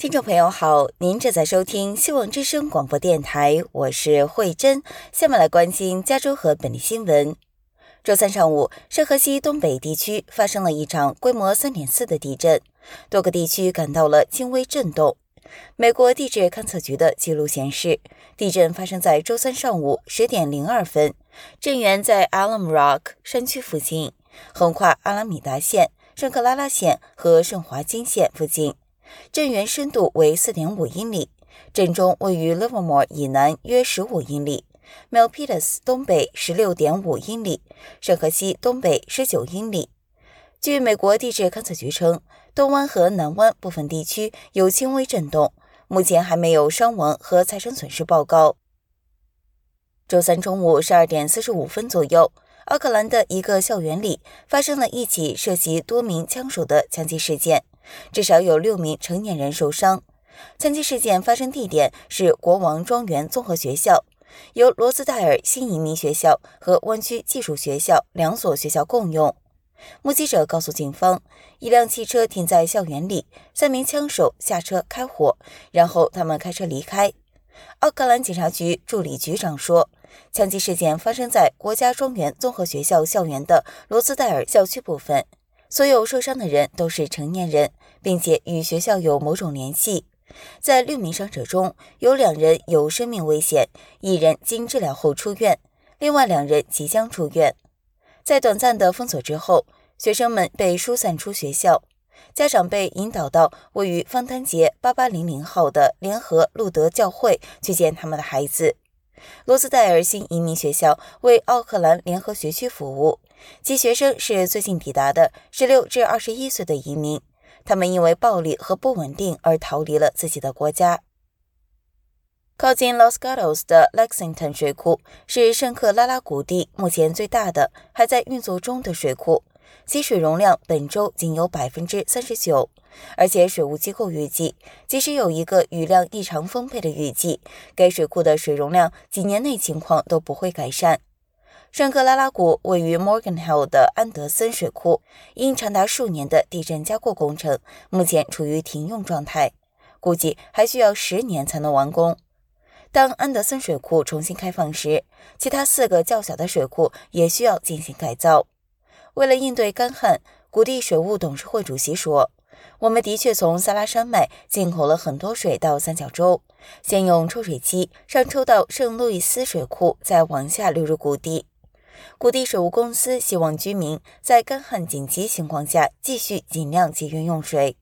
听众朋友好，您正在收听希望之声广播电台，我是慧珍。下面来关心加州和本地新闻。周三上午，圣荷西东北地区发生了一场规模 3.4 的地震，多个地区感到了轻微震动。美国地质勘测局的记录显示，地震发生在周三上午10点02分，震源在 Alum Rock 山区附近，横跨阿拉米达县、圣克拉拉县和圣华金县附近。震源深度为 4.5 英里，震中位于 Livermore 以南约15英里， Milpitas 东北 16.5 英里，圣荷西东北19英里。据美国地质勘测局称，东湾和南湾部分地区有轻微震动，目前还没有伤亡和财产损失报告。周三中午12点45分左右，奥克兰的一个校园里发生了一起涉及多名枪手的枪击事件，至少有6名成年人受伤。枪击事件发生地点是国王庄园综合学校，由罗斯戴尔新移民学校和湾区技术学校2所学校共用。目击者告诉警方，一辆汽车停在校园里，3名枪手下车开火，然后他们开车离开。奥克兰警察局助理局长说，枪击事件发生在国家庄园综合学校校园的罗斯戴尔校区部分，所有受伤的人都是成年人，并且与学校有某种联系。在6名伤者中，有2人有生命危险，1人经治疗后出院，另外2人即将出院。在短暂的封锁之后，学生们被疏散出学校，家长被引导到位于方丹街8800号的联合路德教会去见他们的孩子。罗斯戴尔新移民学校为奥克兰联合学区服务，其学生是最近抵达的16至21岁的移民，他们因为暴力和不稳定而逃离了自己的国家。靠近 Los Gatos 的 Lexington 水库是圣克拉拉谷地目前最大的还在运作中的水库，其水容量本周仅有 39%， 而且水务机构预计，即使有一个雨量异常丰沛的雨季，该水库的水容量几年内情况都不会改善。圣克拉拉谷位于 Morgan Hill 的安德森水库，因长达数年的地震加固工程，目前处于停用状态，估计还需要10年才能完工。当安德森水库重新开放时，其他4个较小的水库也需要进行改造。为了应对干旱，谷地水务董事会主席说，我们的确从萨拉山脉进口了很多水到三角洲，先用抽水机上抽到圣路易斯水库，再往下流入谷地。谷地水务公司希望居民在干旱紧急情况下继续尽量节约用水。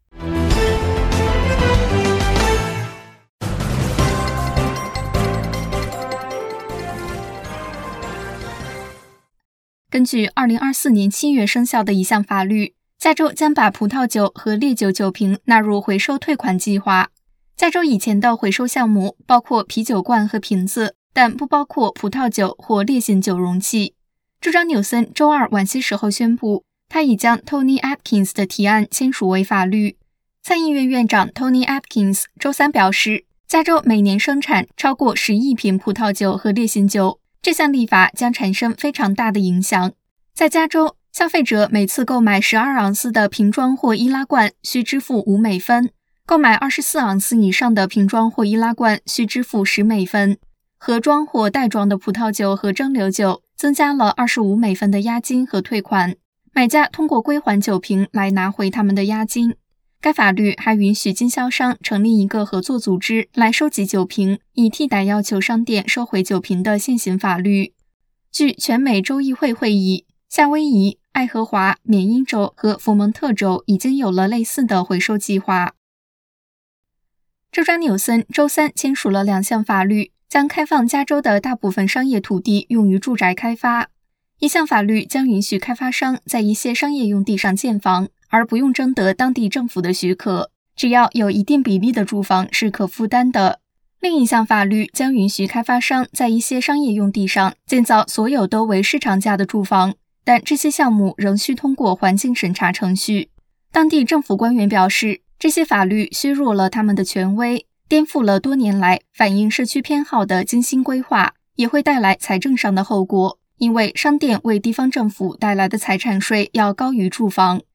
根据2024年7月生效的一项法律，加州将把葡萄酒和烈酒酒瓶纳入回收退款计划。加州以前的回收项目包括啤酒罐和瓶子，但不包括葡萄酒或烈性酒容器。州长纽森周二晚些时候宣布，他已将 Tony Atkins 的提案签署为法律。参议院院长 Tony Atkins 周三表示，加州每年生产超过10亿瓶葡萄酒和烈性酒，这项立法将产生非常大的影响。在加州，消费者每次购买12盎司的瓶装或易拉罐需支付5美分，购买24盎司以上的瓶装或易拉罐需支付10美分。盒装或袋装的葡萄酒和蒸馏酒增加了25美分的押金和退款，买家通过归还酒瓶来拿回他们的押金。该法律还允许经销商成立一个合作组织来收集酒瓶，以替代要求商店收回酒瓶的现行法律。据全美州议会会议，夏威夷、爱荷华、缅因州和佛蒙特州已经有了类似的回收计划。州长纽森周三签署了2项法律，将开放加州的大部分商业土地用于住宅开发。一项法律将允许开发商在一些商业用地上建房，而不用征得当地政府的许可，只要有一定比例的住房是可负担的。另一项法律将允许开发商在一些商业用地上建造所有都为市场价的住房，但这些项目仍需通过环境审查程序。当地政府官员表示，这些法律削弱了他们的权威，颠覆了多年来反映社区偏好的精心规划，也会带来财政上的后果，因为商店为地方政府带来的财产税要高于住房。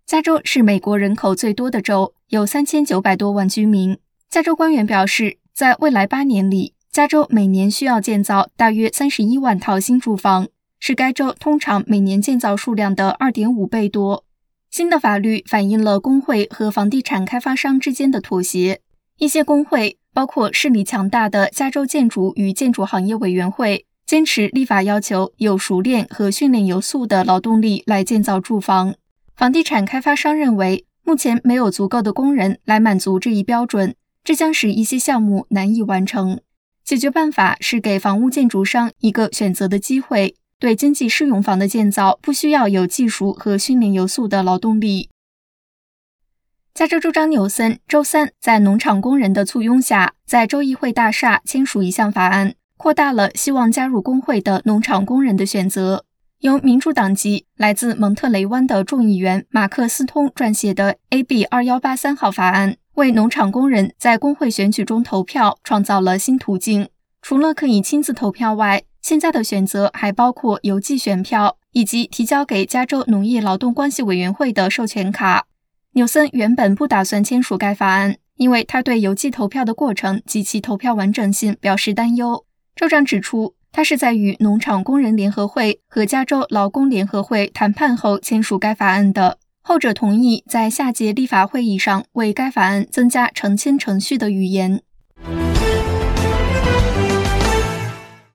加州是美国人口最多的州，有3900多万居民。加州官员表示，在未来8年里，加州每年需要建造大约31万套新住房，是该州通常每年建造数量的 2.5 倍多。新的法律反映了工会和房地产开发商之间的妥协。一些工会，包括势力强大的加州建筑与建筑行业委员会，坚持立法要求有熟练和训练有素的劳动力来建造住房。房地产开发商认为，目前没有足够的工人来满足这一标准，这将使一些项目难以完成。解决办法是给房屋建筑商一个选择的机会，对经济适用房的建造不需要有技术和训练有素的劳动力。加州州长纽森周三在农场工人的簇拥下，在州议会大厦签署一项法案，扩大了希望加入工会的农场工人的选择。由民主党籍来自蒙特雷湾的众议员马克斯通撰写的 AB 2183号法案，为农场工人在工会选举中投票创造了新途径。除了可以亲自投票外，现在的选择还包括邮寄选票，以及提交给加州农业劳动关系委员会的授权卡。纽森原本不打算签署该法案，因为他对邮寄投票的过程及其投票完整性表示担忧。州长指出，他是在与农场工人联合会和加州劳工联合会谈判后签署该法案的，后者同意在下届立法会议上为该法案增加承签程序的语言。